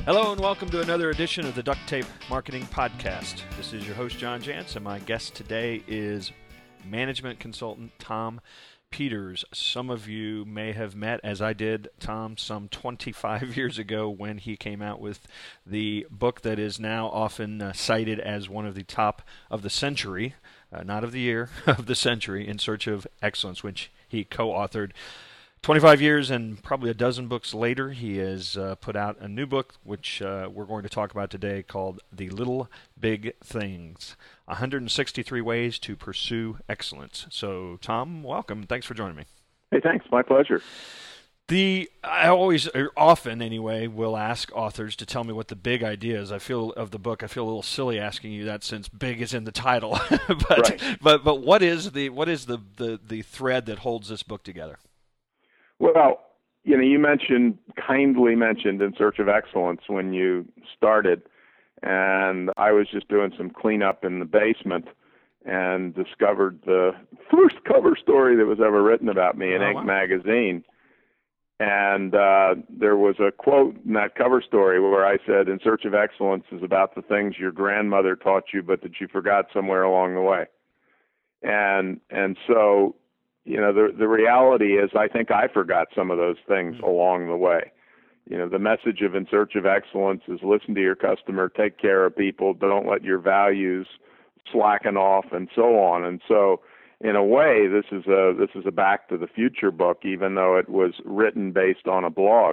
Hello and welcome to another edition of the Duct Tape Marketing Podcast. This is your host, John Jantz, and my guest today is management consultant Tom Peters. Some of you may have met, as I did, Tom some 25 years ago when he came out with the book that is now often cited as one of the top of the century, not of the year, of the century, In Search of Excellence, which he co-authored. 25 years and probably a dozen books later, he has put out a new book, which we're going to talk about today, called The Little Big Things, 163 Ways to Pursue Excellence. So, Tom, welcome. Thanks for joining me. Hey, thanks. My pleasure. I always, or often anyway, will ask authors to tell me what the big idea is. I feel of the book. I feel a little silly asking you that since "big" is in the title. but what is the thread that holds this book together? Well, you kindly mentioned In Search of Excellence when you started, and I was just doing some cleanup in the basement and discovered the first cover story that was ever written about me in Inc. magazine. And there was a quote in that cover story where I said, In Search of Excellence is about the things your grandmother taught you but that you forgot somewhere along the way. And so, the reality is I think I forgot some of those things along the way. The message of In Search of Excellence is listen to your customer, take care of people, don't let your values slacken off, and so on. And so, in a way, this is a Back to the Future book, even though it was written based on a blog.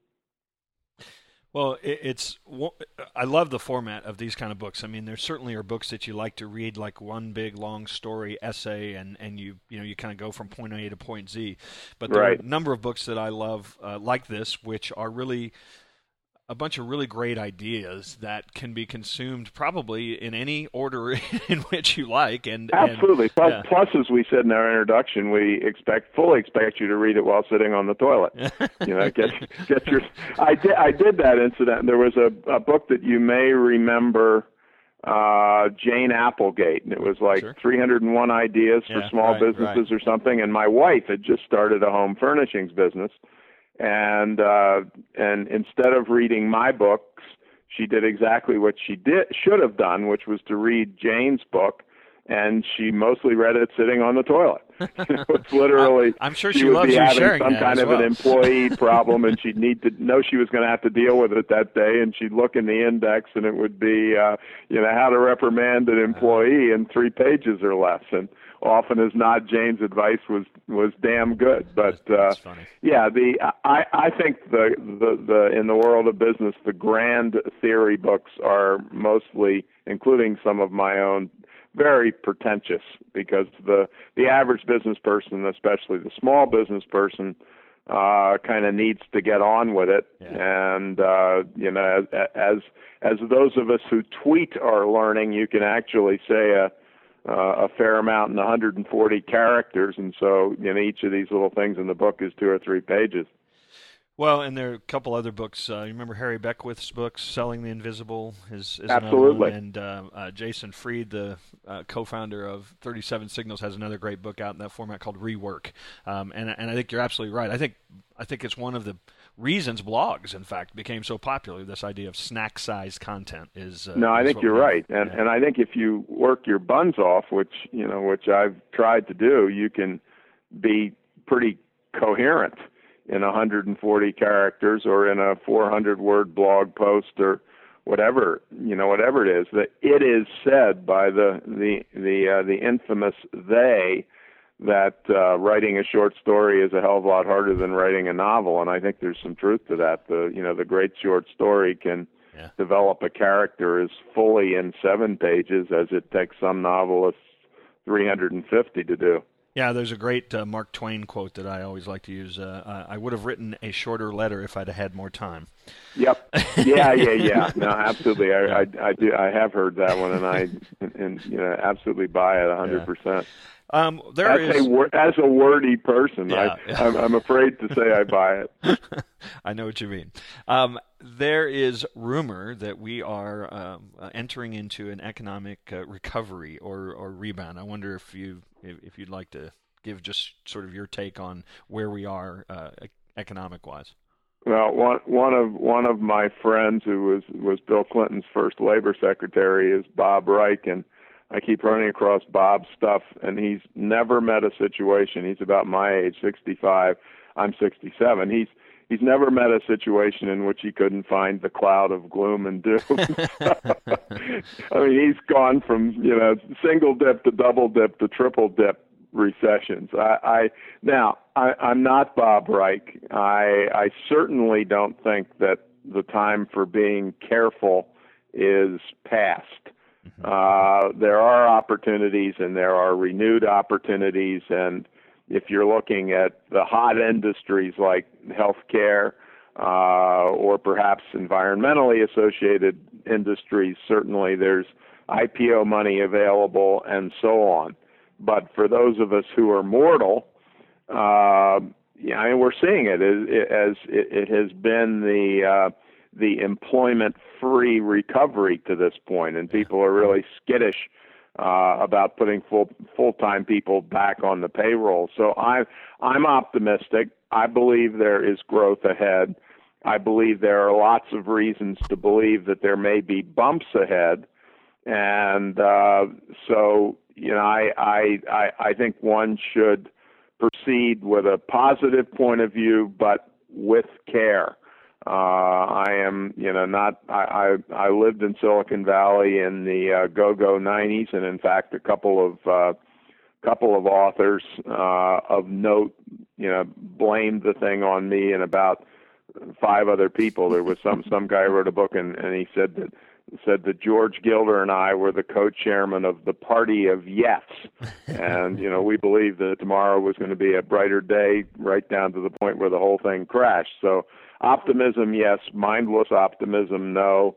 Well, I love the format of these kind of books. I mean, there certainly are books that you like to read, like one big long story essay, and you kind of go from point A to point Z. But there are a number of books that I love like this, which are really a bunch of really great ideas that can be consumed probably in any order in which you like. Absolutely. Plus, as we said in our introduction, we fully expect you to read it while sitting on the toilet. Get your. I did that incident. There was a book that you may remember, Jane Applegate, and it was like 301 ideas for small businesses or something. And my wife had just started a home furnishings business. And instead of reading my books, she did exactly what she should have done, which was to read Jane's book, and she mostly read it sitting on the toilet. It's literally. I'm sure she loves you sharing some kind of an employee problem, and she'd need to know she was going to have to deal with it that day, and she'd look in the index, and it would be, how to reprimand an employee in 3 pages or less, and often as not, Jane's advice was damn good. But that's funny. I think the in the world of business, the grand theory books are mostly, including some of my own, very pretentious, because the average business person, especially the small business person, kind of needs to get on with it. Yeah. And as those of us who tweet are learning, you can actually say a fair amount in 140 characters, and so each of these little things in the book is 2 or 3 pages. Well, and there are a couple other books. You remember Harry Beckwith's books, Selling the Invisible is Absolutely. Another one. And Jason Fried, the co-founder of 37 Signals, has another great book out in that format called Rework. And I think you're absolutely right. I think it's one of the reasons blogs, in fact, became so popular. This idea of snack-sized content is. I think you're right, and I think if you work your buns off, which I've tried to do, you can be pretty coherent in 140 characters or in a 400-word blog post or whatever it is. That it is said by the infamous they that writing a short story is a hell of a lot harder than writing a novel, and I think there's some truth to that. The great short story can develop a character as fully in 7 pages as it takes some novelists 350 to do. Yeah, there's a great Mark Twain quote that I always like to use. I would have written a shorter letter if I'd had more time. Yep. Yeah. No, absolutely. I do. I have heard that one, and I absolutely buy it 100%. As a wordy person, I'm afraid to say I buy it. I know what you mean. There is rumor that we are entering into an economic recovery or rebound. I wonder if you'd like to give just sort of your take on where we are economic-wise. Well, one of my friends who was Bill Clinton's first labor secretary is Bob Reich, and I keep running across Bob's stuff, and he's never met a situation. He's about my age, 65. I'm 67. He's never met a situation in which he couldn't find the cloud of gloom and doom. I mean, he's gone from single dip to double dip to triple dip recessions. I'm not Bob Reich. I certainly don't think that the time for being careful is past. There are opportunities, and there are renewed opportunities, and if you're looking at the hot industries like healthcare or perhaps environmentally associated industries, certainly there's IPO money available and so on. But for those of us who are mortal, we're seeing it as it has been the employment-free recovery to this point, and people are really skittish about putting full-time people back on the payroll. So I'm optimistic. I believe there is growth ahead. I believe there are lots of reasons to believe that there may be bumps ahead, and I think one should proceed with a positive point of view, but with care. I lived in Silicon Valley in the go-go 90s, and in fact, a couple of authors of note, blamed the thing on me and about 5 other people. There was some guy who wrote a book, and he said that George Gilder and I were the co-chairman of the Party of Yes, and we believed that tomorrow was going to be a brighter day, right down to the point where the whole thing crashed. So optimism, yes. Mindless optimism, no.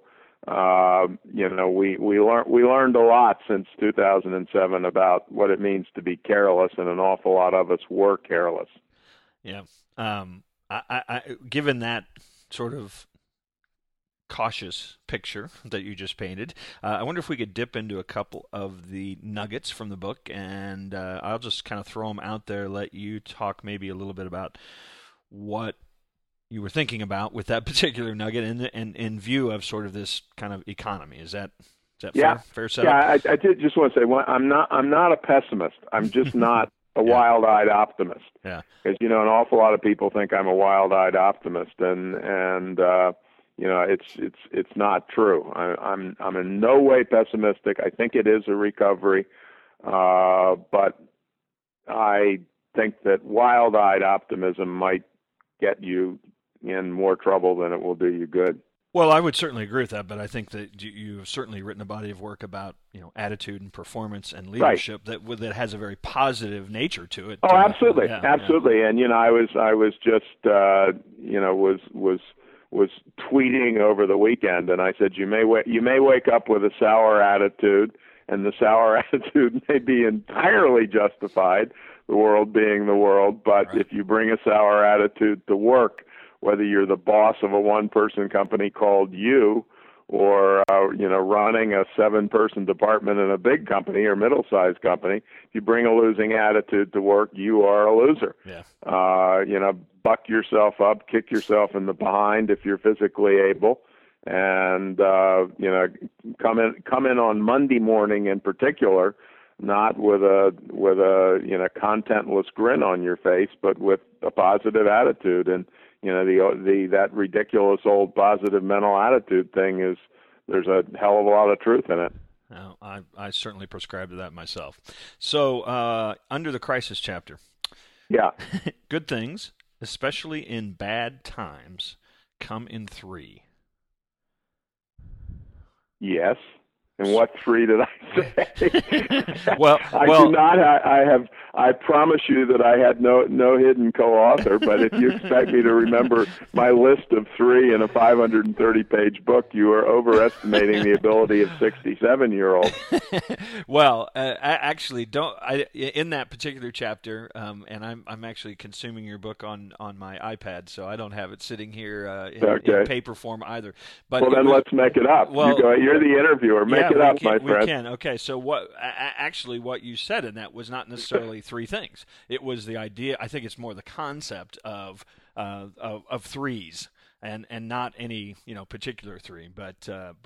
We learned a lot since 2007 about what it means to be careless, and an awful lot of us were careless. Yeah. I given that sort of cautious picture that you just painted, I wonder if we could dip into a couple of the nuggets from the book, and I'll just kind of throw them out there, let you talk maybe a little bit about what you were thinking about with that particular nugget in view of sort of this kind of economy. Is that fair setup? Yeah, I did just want to say, I'm not a pessimist. I'm just not a wild-eyed optimist. Yeah. Because an awful lot of people think I'm a wild-eyed optimist, and it's not true. I'm in no way pessimistic. I think it is a recovery, but I think that wild-eyed optimism might get you in more trouble than it will do you good. Well, I would certainly agree with that, but I think that you've certainly written a body of work about attitude and performance and leadership that has a very positive nature to it. Oh, absolutely, absolutely. Yeah. And I was just was tweeting over the weekend, and I said you may wake up with a sour attitude, and the sour attitude may be entirely justified, the world being the world, but if you bring a sour attitude to work, whether you're the boss of a one-person company called you, or running a 7-person department in a big company or middle-sized company, if you bring a losing attitude to work, you are a loser. Yeah. Buck yourself up, kick yourself in the behind if you're physically able, and come in on Monday morning in particular, not with a contentless grin on your face, but with a positive attitude. And that ridiculous old positive mental attitude thing there's a hell of a lot of truth in it. I certainly prescribe to that myself. So under the crisis chapter, yeah, good things, especially in bad times, come in 3. Yes. And what 3 did I say? well, do not. I promise you that I had no hidden co-author. But if you expect me to remember my list of 3 in a 530-page book, you are overestimating the ability of 67-year-olds. Well, actually, in that particular chapter, and I'm actually consuming your book on my iPad, so I don't have it sitting here in paper form either. But then let's make it up. Well, you're the interviewer. Make it up, my friend. We can. Okay, so what you said in that was not necessarily 3 things. It was the idea. I think it's more the concept of 3s. and not any particular three, but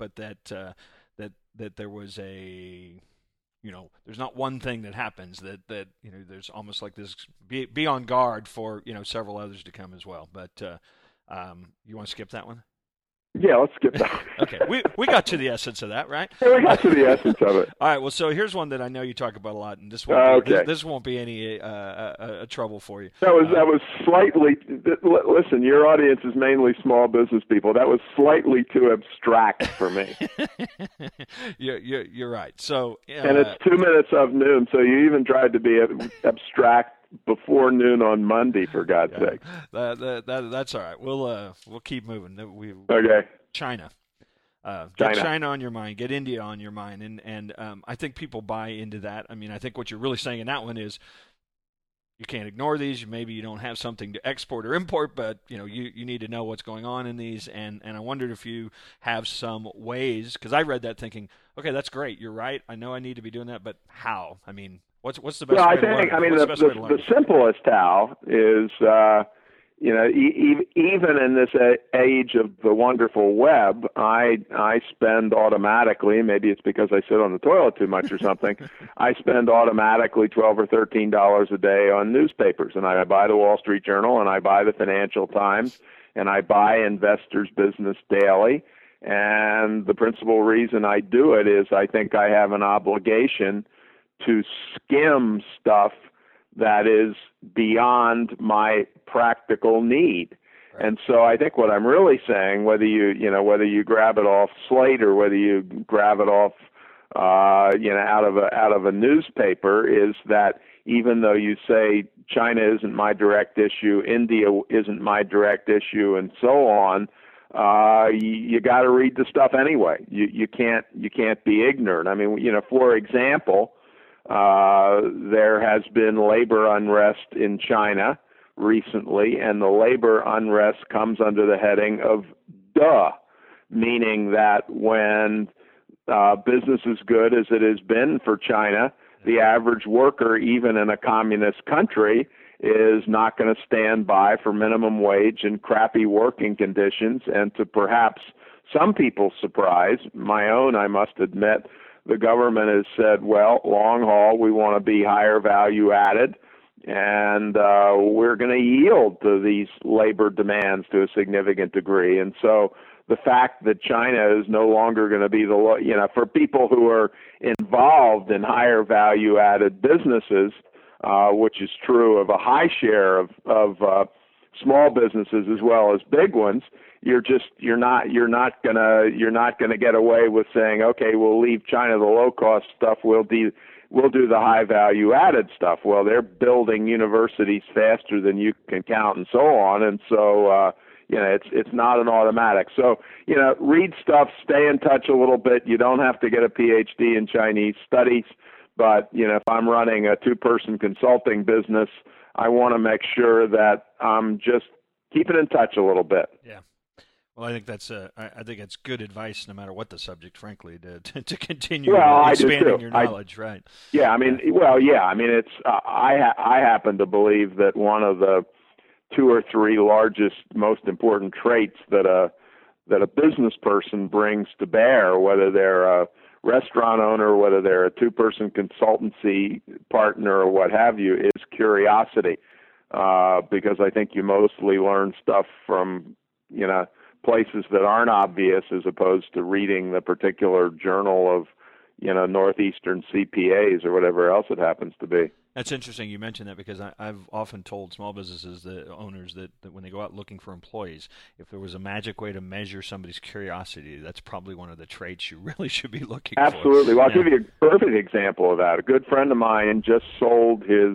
that there was a there's not one thing that happens that there's almost like this be on guard for several others to come as well. But you want to skip that one? Yeah, let's skip that. Okay, we got to the essence of that, right? Yeah, we got to the essence of it. All right. Well, so here's one that I know you talk about a lot, and this won't be any trouble for you. That was slightly. Listen, your audience is mainly small business people. That was slightly too abstract for me. You're right. So and it's 2 minutes of noon, so you even tried to be abstract before noon on Monday, for God's sake. That's all right. We'll keep moving. Okay. China. Get China on your mind. Get India on your mind, and I think people buy into that. I mean, I think what you're really saying in that one is you can't ignore these. Maybe you don't have something to export or import, but you need to know what's going on in these. And I wondered if you have some ways, because I read that thinking, okay, that's great. You're right. I know I need to be doing that, but how? I mean, what's the best way to learn? I mean, the simplest how is, even in this age of the wonderful web, I spend automatically, maybe it's because I sit on the toilet too much or something, I spend automatically $12 or $13 a day on newspapers. And I buy the Wall Street Journal, and I buy the Financial Times, and I buy Investor's Business Daily. And the principal reason I do it is I think I have an obligation to skim stuff that is beyond my practical need. Right. And so I think what I'm really saying, whether you grab it off Slate or whether you grab it off out of a newspaper, is that even though you say China isn't my direct issue, India isn't my direct issue, and so on, you got to read the stuff anyway. You can't be ignorant. I mean, for example, there has been labor unrest in China recently, and the labor unrest comes under the heading of duh, meaning that when business is good as it has been for China, the average worker, even in a communist country, is not going to stand by for minimum wage and crappy working conditions. And to perhaps some people's surprise, my own, I must admit, the government has said, well, long haul, we want to be higher value added, and we're going to yield to these labor demands to a significant degree. And so the fact that China is no longer going to be for people who are involved in higher value added businesses, which is true of a high share of small businesses as well as big ones, you're not gonna get away with saying, okay, we'll leave China the low cost stuff, we'll do the high value added stuff. Well, they're building universities faster than you can count and so on, and so it's not an automatic. So read stuff, stay in touch a little bit. You don't have to get a PhD in Chinese studies, but if I'm running a 2-person consulting business, I want to make sure that I'm just keeping in touch a little bit. Yeah. Well, I think that's good advice, no matter what the subject, frankly, to continue expanding your knowledge, right? Yeah, I mean, it's I happen to believe that one of the 2 or 3 largest, most important traits that a business person brings to bear, whether they're a restaurant owner, whether they're a 2-person consultancy partner or what have you, is curiosity. Because I think you mostly learn stuff from places that aren't obvious, as opposed to reading the particular journal of Northeastern CPAs or whatever else it happens to be. That's interesting you mentioned that, because I've often told small businesses, the owners, that when they go out looking for employees, if there was a magic way to measure somebody's curiosity, that's probably one of the traits you really should be looking for. Absolutely. Well, I'll give you a perfect example of that. A good friend of mine just sold his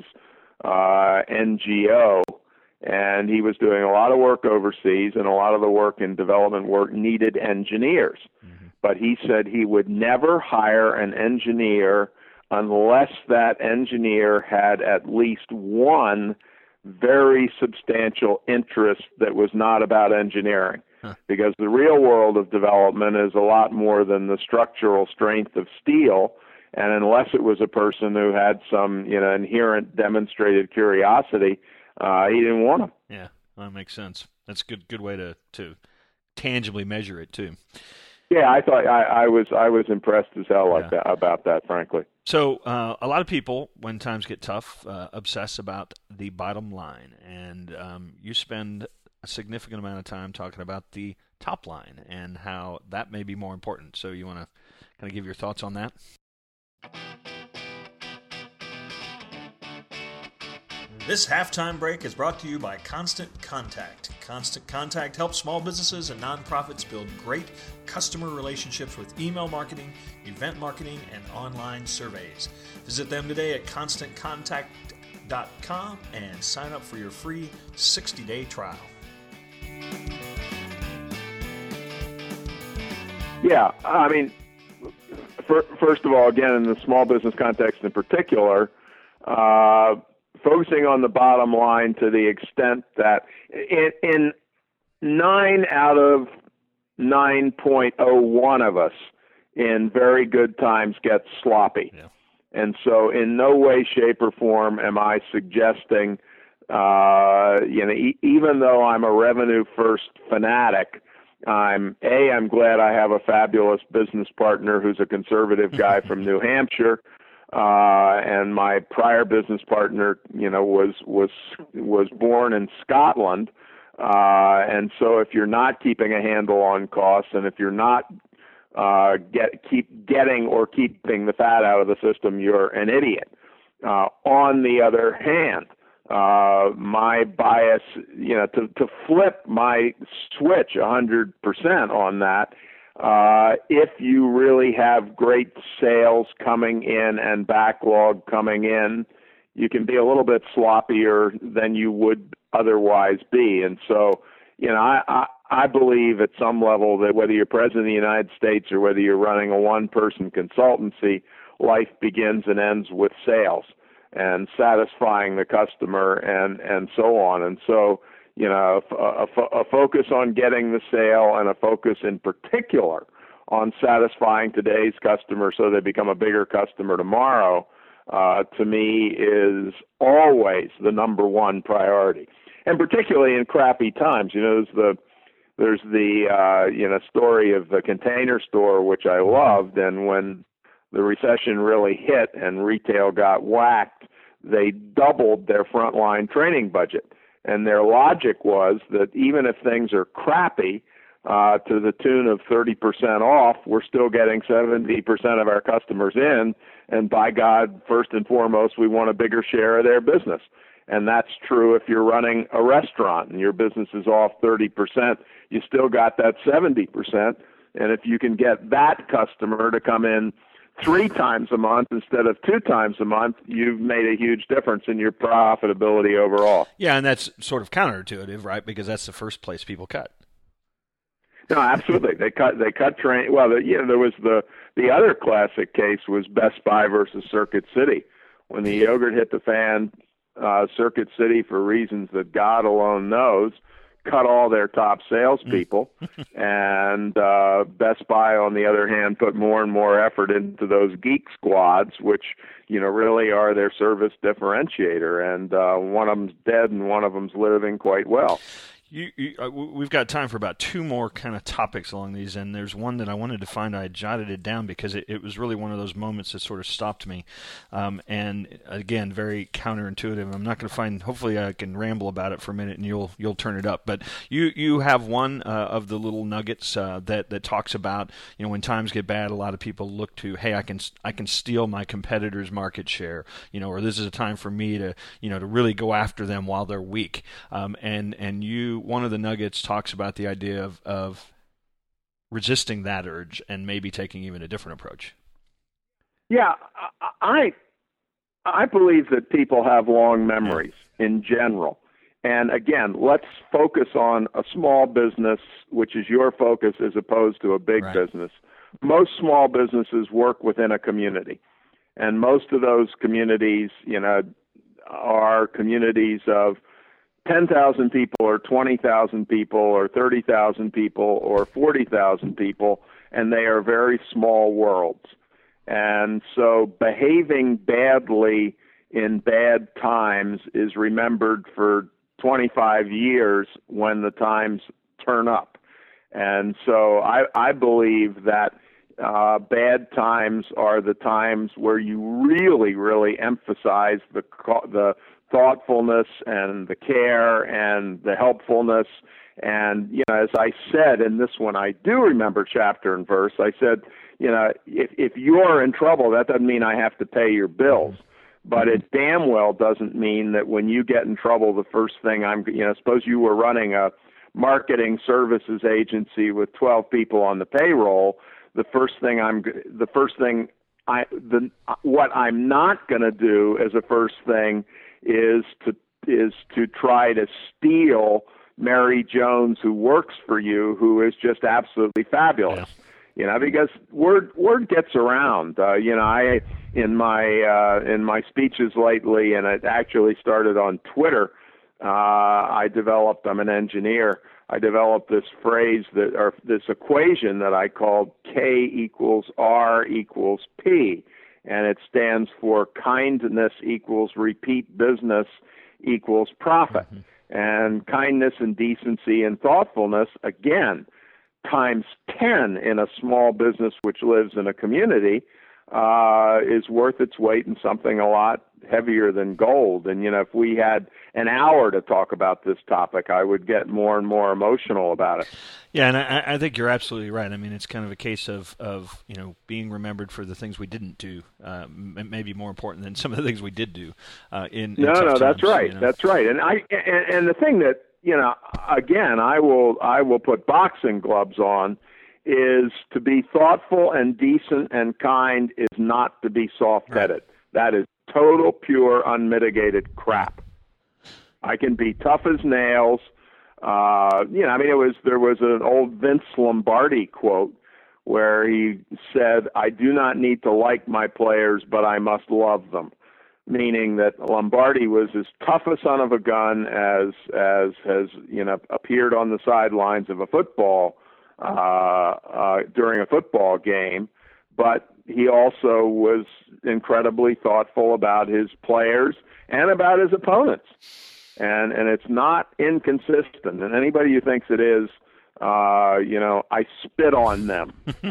NGO, and he was doing a lot of work overseas, and a lot of the work in development work needed engineers. Mm-hmm. But he said he would never hire an engineer unless that engineer had at least one very substantial interest that was not about engineering. Huh. Because the real world of development is a lot more than the structural strength of steel. And unless it was a person who had some, inherent demonstrated curiosity, he didn't want him. Yeah, that makes sense. That's a good way to tangibly measure it too. Yeah, I thought I was impressed as hell about that, frankly. So a lot of people, when times get tough, obsess about the bottom line, and you spend a significant amount of time talking about the top line and how that may be more important. So you want to kind of give your thoughts on that? This halftime break is brought to you by Constant Contact. Constant Contact helps small businesses and nonprofits build great customer relationships with email marketing, event marketing, and online surveys. Visit them today at constantcontact.com and sign up for your free 60-day trial. Yeah, I mean, first of all, again, in the small business context in particular, focusing on the bottom line to the extent that in 9 out of 9.01 of us in very good times get sloppy. Yeah. And so in no way, shape, or form am I suggesting, even though I'm a revenue-first fanatic, I'm glad I have a fabulous business partner who's a conservative guy from New Hampshire. And my prior business partner, was born in Scotland. And so if you're not keeping a handle on costs, and if you're not keeping the fat out of the system, you're an idiot. On the other hand, my bias, to flip my switch 100% on that, if you really have great sales coming in and backlog coming in, you can be a little bit sloppier than you would otherwise be. And so, I believe at some level that whether you're president of the United States or whether you're running a one-person consultancy, life begins and ends with sales and satisfying the customer and so on. And so, a focus on getting the sale and a focus in particular on satisfying today's customer so they become a bigger customer tomorrow, to me is always the number one priority. And particularly in crappy times, there's the story of the Container Store, which I loved, and when the recession really hit and retail got whacked, they doubled their frontline training budget. And their logic was that even if things are crappy, to the tune of 30% off, we're still getting 70% of our customers in. And by God, first and foremost, we want a bigger share of their business. And that's true if you're running a restaurant and your business is off 30%, you still got that 70%. And if you can get that customer to come in 3 times a month instead of 2 times a month, you've made a huge difference in your profitability overall. Yeah, and that's sort of counterintuitive, right? Because that's the first place people cut. No, absolutely. They cut train. Well, there was the other classic case was Best Buy versus Circuit City. When the yogurt hit the fan, Circuit City, for reasons that God alone knows, cut all their top salespeople, and Best Buy, on the other hand, put more and more effort into those geek squads, which really are their service differentiator. And one of them's dead, and one of them's living quite well. We've got time for about 2 more kind of topics along these, and there's one that I wanted to find. I jotted it down because it was really one of those moments that sort of stopped me, and again, very counterintuitive. I'm not going to find. Hopefully, I can ramble about it for a minute, and you'll turn it up. But you have one of the little nuggets that talks about when times get bad, a lot of people look to, hey, I can steal my competitor's market share, or this is a time for me to to really go after them while they're weak, and you. One of the nuggets talks about the idea of resisting that urge and maybe taking even a different approach. Yeah, I believe that people have long memories in general. And again, let's focus on a small business, which is your focus, as opposed to a big business. Most small businesses work within a community. And most of those communities, are communities of 10,000 people or 20,000 people or 30,000 people or 40,000 people, and they are very small worlds. And so behaving badly in bad times is remembered for 25 years when the times turn up. And so I believe that bad times are the times where you really, really emphasize the thoughtfulness and the care and the helpfulness. And, as I said in this one, I do remember chapter and verse. I said, if you're in trouble, that doesn't mean I have to pay your bills. But it damn well doesn't mean that when you get in trouble, the first thing suppose you were running a marketing services agency with 12 people on the payroll, what I'm not going to do as a first thing is to try to steal Mary Jones, who works for you, who is just absolutely fabulous. Yeah. Because word gets around. I in my speeches lately, and it actually started on Twitter. I'm an engineer. I developed this phrase this equation that I called K equals R equals P, and it stands for kindness equals repeat business equals profit. Mm-hmm. And kindness and decency and thoughtfulness, again, times 10 in a small business which lives in a community, is worth its weight in something a lot heavier than gold. And, if we had an hour to talk about this topic, I would get more and more emotional about it. Yeah, and I think you're absolutely right. I mean, it's kind of a case of being remembered for the things we didn't do, maybe more important than some of the things we did do. In tough times, that's right. That's right. And the thing that again, I will put boxing gloves on, is to be thoughtful and decent and kind is not to be soft-headed. Right. That is total, pure, unmitigated crap. I can be tough as nails. There was an old Vince Lombardi quote where he said, "I do not need to like my players, but I must love them." Meaning that Lombardi was as tough a son of a gun as has appeared on the sidelines of a football during a football game, but he also was incredibly thoughtful about his players and about his opponents. And it's not inconsistent. And anybody who thinks it is, I spit on them.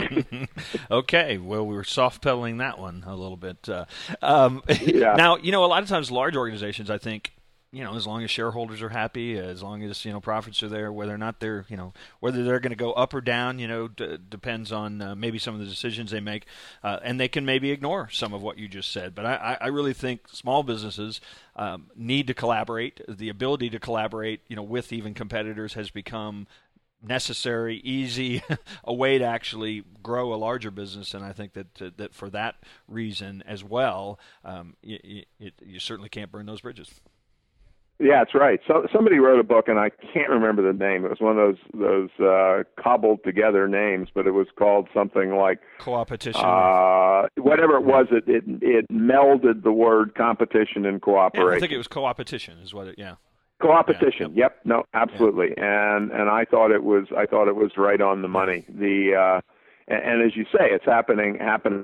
Okay, well, we were soft-pedaling that one a little bit. Yeah. Now, a lot of times large organizations, I think, as long as shareholders are happy, as long as, profits are there, whether or not they're, whether they're going to go up or down, depends on maybe some of the decisions they make. And they can maybe ignore some of what you just said. But I really think small businesses need to collaborate. The ability to collaborate, with even competitors has become necessary, easy, a way to actually grow a larger business. And I think that for that reason as well, you certainly can't burn those bridges. Yeah, that's right. So somebody wrote a book, and I can't remember the name. It was one of those cobbled together names, but it was called something like Co-opetition. Whatever it was, it melded the word competition and cooperation. Yeah, I think it was co-opetition, is what it. Yeah. Co-opetition. Yeah. Yep. No, absolutely. Yeah. And I thought it was right on the money. And as you say, it's happening.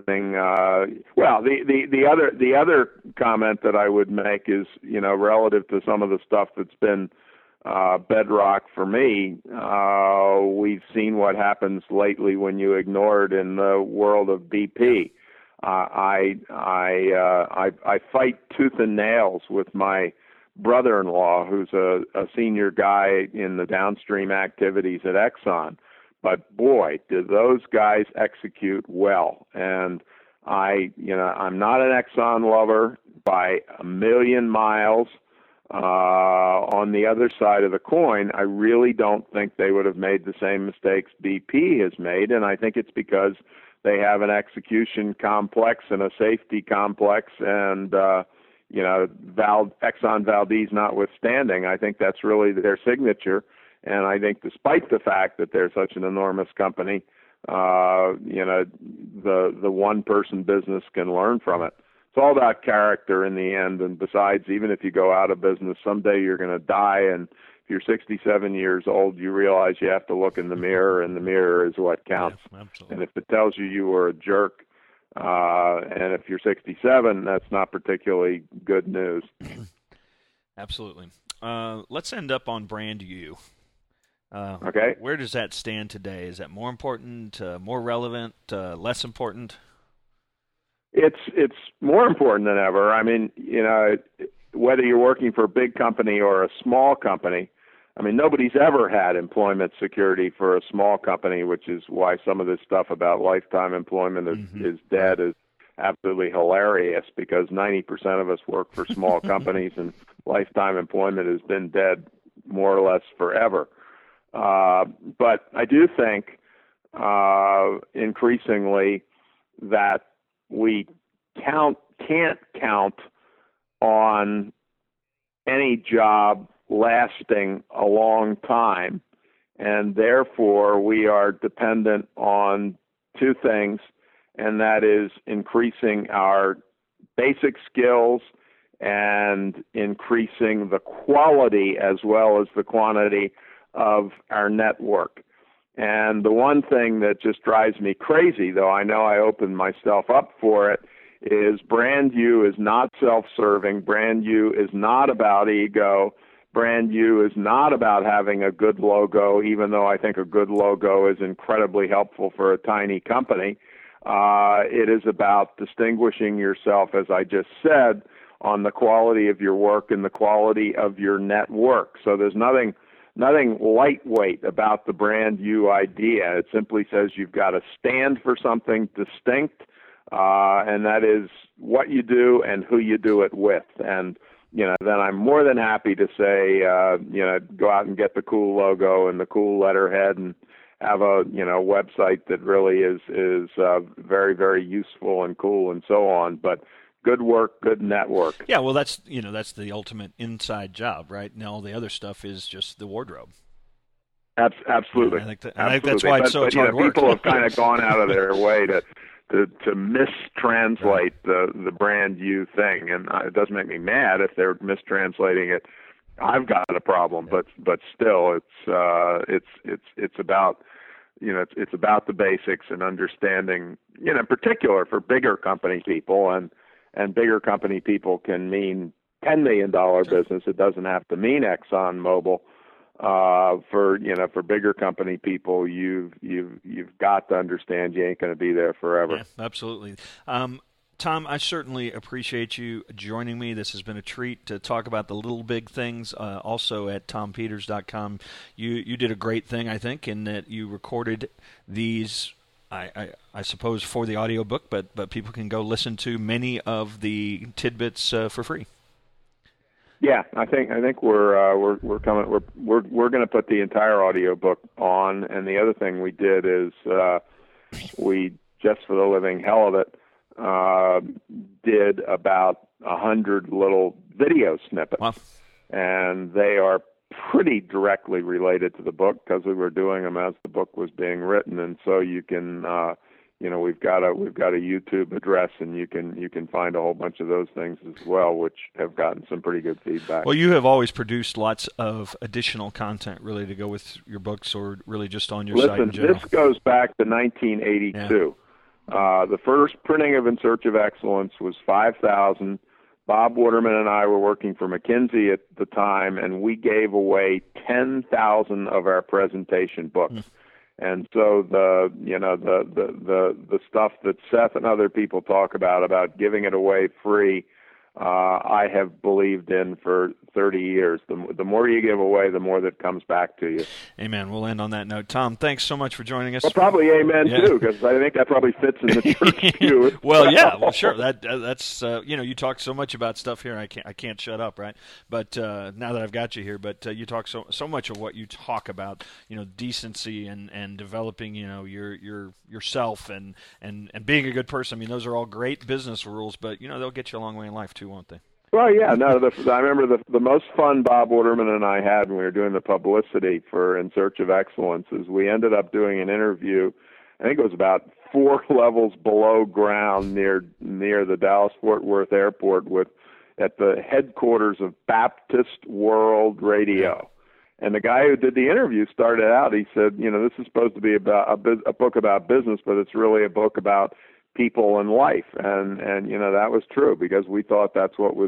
Well, the other comment that I would make is, relative to some of the stuff that's been bedrock for me. We've seen what happens lately when you ignore it in the world of BP. I fight tooth and nails with my brother-in-law, who's a senior guy in the downstream activities at Exxon. But boy, did those guys execute well. And I'm not an Exxon lover by a million miles. On the other side of the coin, I really don't think they would have made the same mistakes BP has made. And I think it's because they have an execution complex and a safety complex. And, Exxon Valdez notwithstanding, I think that's really their signature. And I think despite the fact that they're such an enormous company, the one-person business can learn from it. It's all about character in the end. And besides, even if you go out of business, someday you're going to die. And if you're 67 years old, you realize you have to look in the mirror, and the mirror is what counts. Yeah, and if it tells you were a jerk, and if you're 67, that's not particularly good news. Absolutely. let's end up on Brand U. Okay. Where does that stand today? Is that more important, more relevant, less important? It's more important than ever. I mean, whether you're working for a big company or a small company, I mean, nobody's ever had employment security for a small company, which is why some of this stuff about lifetime employment is dead is absolutely hilarious, because 90% of us work for small companies and lifetime employment has been dead more or less forever. But I do think increasingly that we can't count on any job lasting a long time, and therefore we are dependent on two things, and that is increasing our basic skills and increasing the quality as well as the quantity of our network. And the one thing that just drives me crazy, though I know I opened myself up for it, is Brand U is not self-serving. Brand U is not about ego. Brand U is not about having a good logo, even though I think a good logo is incredibly helpful for a tiny company. It is about distinguishing yourself, as I just said, on the quality of your work and the quality of your network. So there's nothing lightweight about the Brand U idea. It simply says you've got to stand for something distinct, and that is what you do and who you do it with. And then I'm more than happy to say, go out and get the cool logo and the cool letterhead and have a website that really is very, very useful and cool and so on. But good work, good network. Yeah, well, that's the ultimate inside job, right? And all the other stuff is just the wardrobe. Absolutely. I think that's why it's hard work. People have kind of gone out of their way to mistranslate the Brand U thing, and it does make me mad if they're mistranslating it. I've got a problem, but still, it's about it's about the basics and understanding. In particular for bigger company people, and bigger company people can mean $10 million business. It doesn't have to mean ExxonMobil. For bigger company people, you've got to understand you ain't going to be there forever. Yeah, absolutely. Tom, I certainly appreciate you joining me. This has been a treat to talk about the little big things. Also at tompeters.com, you did a great thing, I think, in that you recorded these. I suppose for the audiobook, but people can go listen to many of the tidbits for free. Yeah, I think we're coming. We're going to put the entire audiobook on, and the other thing we did is we, just for the living hell of it, did about 100 little video snippets. Wow. And they are pretty directly related to the book because we were doing them as the book was being written, and so you can. We've got a YouTube address, and you can find a whole bunch of those things as well, which have gotten some pretty good feedback. Well, you have always produced lots of additional content, really, to go with your books, or really just on your site in general. This goes back to 1982. Yeah. The first printing of In Search of Excellence was 5,000. Bob Waterman and I were working for McKinsey at the time, and we gave away 10,000 of our presentation books. And so the stuff that Seth and other people talk about giving it away free, I have believed in for 30 years. The more you give away, the more that comes back to you. Amen. We'll end on that note. Tom, thanks so much for joining us. Well, probably amen too, because I think that probably fits in the church pew. Well, yeah, well, sure. That's you talk so much about stuff here. I can't shut up, right? But now that I've got you here, but you talk so much of what you talk about, decency and developing, yourself and being a good person. I mean, those are all great business rules, but they'll get you a long way in life too, won't they? Well, yeah, no. I remember the most fun Bob Waterman and I had when we were doing the publicity for In Search of Excellence is we ended up doing an interview. I think it was about 4 levels below ground near the Dallas-Fort Worth airport at the headquarters of Baptist World Radio. And the guy who did the interview started out. He said, this is supposed to be about a book about business, but it's really a book about people and life, and that was true because we thought that's what was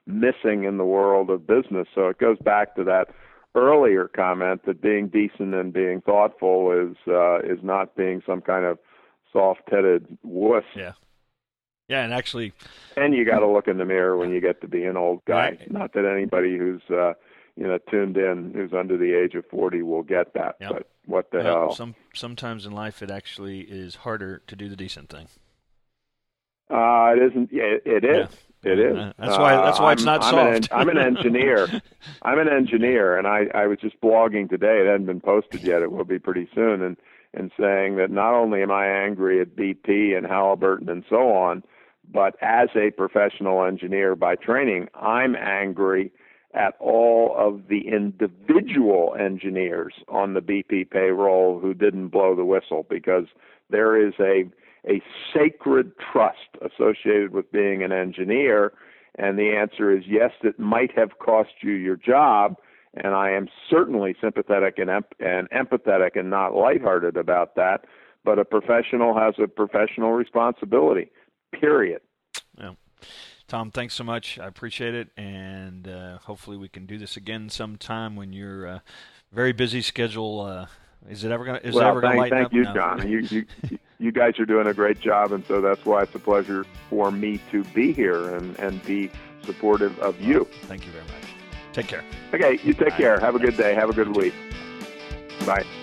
missing in the world of business. So it goes back to that earlier comment that being decent and being thoughtful is not being some kind of soft-headed wuss. Yeah. Yeah, and actually... And you got to look in the mirror when you get to be an old guy. Right. Not that anybody who's tuned in, who's under the age of 40 will get that, Yep. but what the hell? Sometimes in life it actually is harder to do the decent thing. It isn't. It is. Yeah. It is. That's why it's not soft. I'm an engineer. I'm an engineer, and I was just blogging today. It hadn't been posted yet. It will be pretty soon. And saying that not only am I angry at BP and Halliburton and so on, but as a professional engineer by training, I'm angry at all of the individual engineers on the BP payroll who didn't blow the whistle, because there is a sacred trust associated with being an engineer. And the answer is yes, it might have cost you your job. And I am certainly sympathetic and empathetic and not lighthearted about that. But a professional has a professional responsibility, period. Yeah. Tom, thanks so much. I appreciate it. And hopefully we can do this again sometime when your very busy schedule is it ever going to lighten up? Thank you, No. John. You guys are doing a great job, and so that's why it's a pleasure for me to be here and be supportive of you. Thank you very much. Take care. Okay, you take care. Have a good day. Have a good week. Bye.